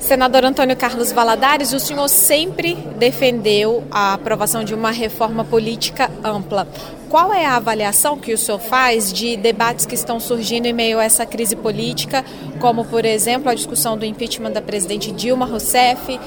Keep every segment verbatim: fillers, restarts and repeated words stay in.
Senador Antônio Carlos Valadares, o senhor sempre defendeu a aprovação de uma reforma política ampla. Qual é a avaliação que o senhor faz de debates que estão surgindo em meio a essa crise política, como, por exemplo, a discussão do impeachment da presidente Dilma Rousseff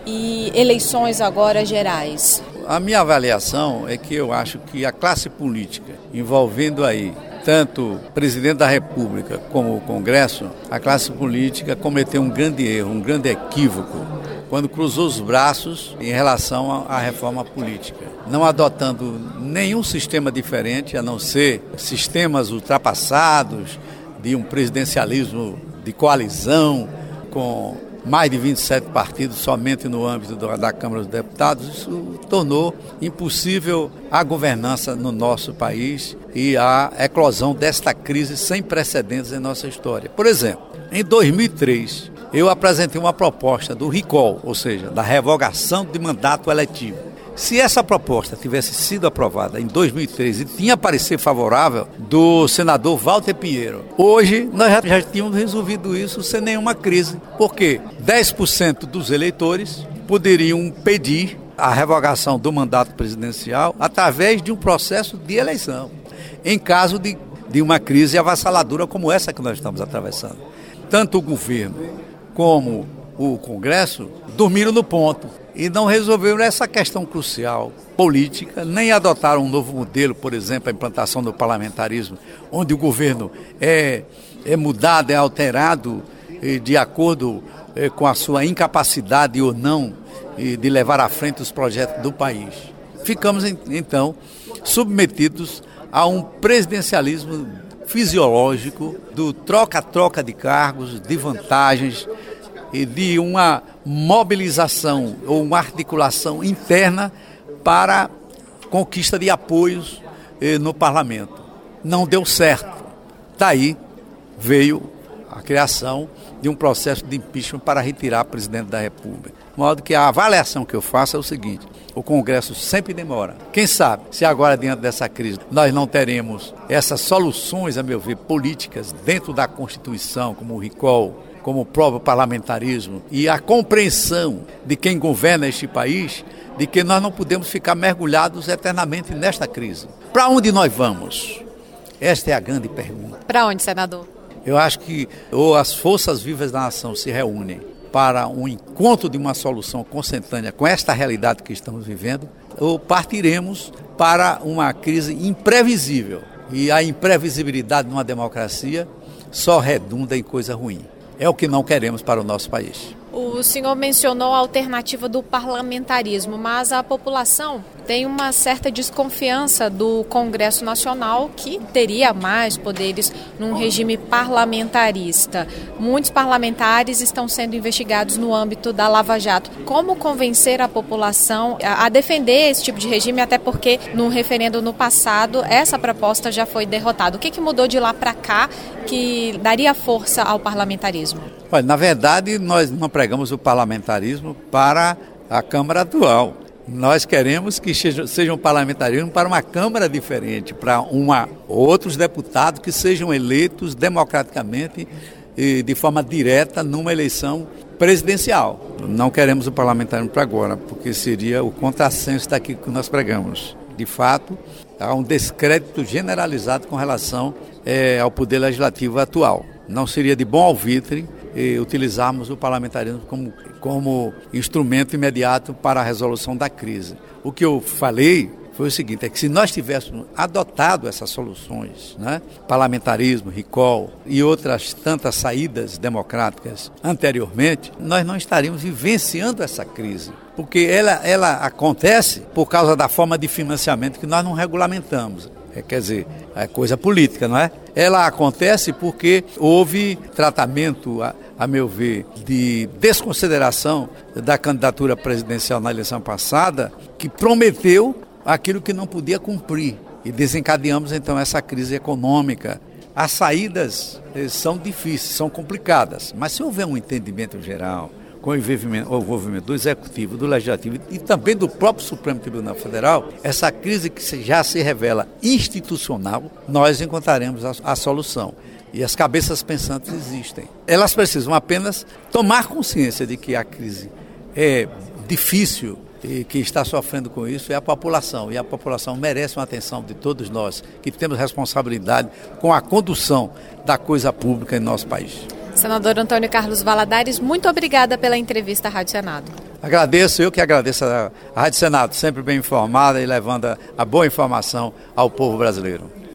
e eleições agora gerais? A minha avaliação é que eu acho que a classe política, envolvendo aí tanto o presidente da República como o Congresso, a classe política cometeu um grande erro, um grande equívoco, quando cruzou os braços em relação à reforma política, não adotando nenhum sistema diferente, a não ser sistemas ultrapassados de um presidencialismo de coalizão com mais de vinte e sete partidos somente no âmbito da Câmara dos Deputados. Isso tornou impossível a governança no nosso país e a eclosão desta crise sem precedentes em nossa história. Por exemplo, em dois mil e três, eu apresentei uma proposta do recall, ou seja, da revogação de mandato eletivo. Se essa proposta tivesse sido aprovada em dois mil e três e tinha parecer favorável do senador Walter Pinheiro, hoje nós já, já tínhamos resolvido isso sem nenhuma crise, porque dez por cento dos eleitores poderiam pedir a revogação do mandato presidencial através de um processo de eleição, em caso de, de uma crise avassaladora como essa que nós estamos atravessando. Tanto o governo como o Congresso dormiram no ponto e não resolveram essa questão crucial política, nem adotaram um novo modelo, por exemplo, a implantação do parlamentarismo, onde o governo é, é mudado, é alterado eh, de acordo eh, com a sua incapacidade ou não eh, de levar à frente os projetos do país. Ficamos, então, submetidos a um presidencialismo fisiológico do troca-troca de cargos, de vantagens, e de uma mobilização ou uma articulação interna para conquista de apoios eh, no parlamento. Não deu certo. Daí veio a criação de um processo de impeachment para retirar o presidente da República. De modo que a avaliação que eu faço é o seguinte: o Congresso sempre demora. Quem sabe, se agora, diante dessa crise, nós não teremos essas soluções, a meu ver, políticas dentro da Constituição, como o recall, como o próprio parlamentarismo, e a compreensão de quem governa este país, de que nós não podemos ficar mergulhados eternamente nesta crise. Para onde nós vamos? Esta é a grande pergunta. Para onde, senador? Eu acho que ou as forças vivas da nação se reúnem para um encontro de uma solução consentânea com esta realidade que estamos vivendo, ou partiremos para uma crise imprevisível. E a imprevisibilidade numa democracia só redunda em coisa ruim. É o que não queremos para o nosso país. O senhor mencionou a alternativa do parlamentarismo, mas a população tem uma certa desconfiança do Congresso Nacional, que teria mais poderes num regime parlamentarista. Muitos parlamentares estão sendo investigados no âmbito da Lava Jato. Como convencer a população a defender esse tipo de regime, até porque no referendo no passado essa proposta já foi derrotada? O que, que mudou de lá para cá que daria força ao parlamentarismo? Olha, na verdade, nós não pregamos o parlamentarismo para a Câmara atual. Nós queremos que seja um parlamentarismo para uma Câmara diferente, para uma, outros deputados que sejam eleitos democraticamente e de forma direta numa eleição presidencial. Não queremos o parlamentarismo para agora, porque seria o contrassenso daquilo que nós pregamos. De fato, há um descrédito generalizado com relação é, ao poder legislativo atual. Não seria de bom alvitre e utilizarmos o parlamentarismo como, como instrumento imediato para a resolução da crise. O que eu falei foi o seguinte, é que se nós tivéssemos adotado essas soluções, né, parlamentarismo, recall e outras tantas saídas democráticas anteriormente, nós não estaríamos vivenciando essa crise. Porque ela, ela acontece por causa da forma de financiamento que nós não regulamentamos. É, quer dizer, é coisa política, não é? Ela acontece porque houve tratamento, a, a meu ver, de desconsideração da candidatura presidencial na eleição passada, que prometeu aquilo que não podia cumprir. E desencadeamos, então, essa crise econômica. As saídas eh, são difíceis, são complicadas, mas se houver um entendimento geral, com o envolvimento, o envolvimento do Executivo, do Legislativo e também do próprio Supremo Tribunal Federal, essa crise que já se revela institucional, nós encontraremos a, a solução. E as cabeças pensantes existem. Elas precisam apenas tomar consciência de que a crise é difícil e quem está sofrendo com isso é a população. E a população merece uma atenção de todos nós, que temos responsabilidade com a condução da coisa pública em nosso país. Senador Antônio Carlos Valadares, muito obrigada pela entrevista à Rádio Senado. Agradeço, eu que agradeço a Rádio Senado, sempre bem informada e levando a boa informação ao povo brasileiro.